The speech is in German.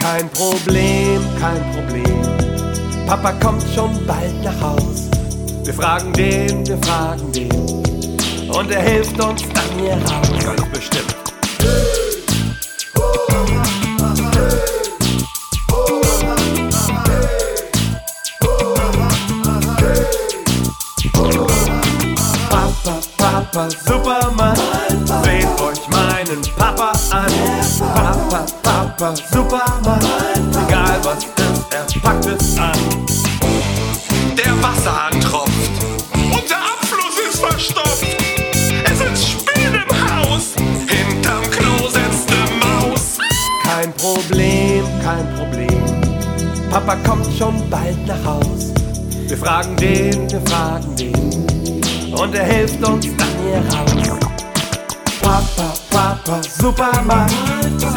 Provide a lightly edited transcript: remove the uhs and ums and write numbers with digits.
Kein Problem, kein Problem. Papa kommt schon bald nach Haus. Wir fragen den, und er hilft uns dann hier raus. Ganz bestimmt. Papa, Superman, seht euch meinen Papa an. Papa, Superman, egal was ist, er packt es an. Der Wasserhahn tropft und der Abfluss ist verstopft. Es ist Spiel im Haus, hinterm Klo sitzt ne Maus. Kein Problem, kein Problem. Papa kommt schon bald nach Haus. Wir fragen den, und er hilft uns dann hier raus. Papa, Superman.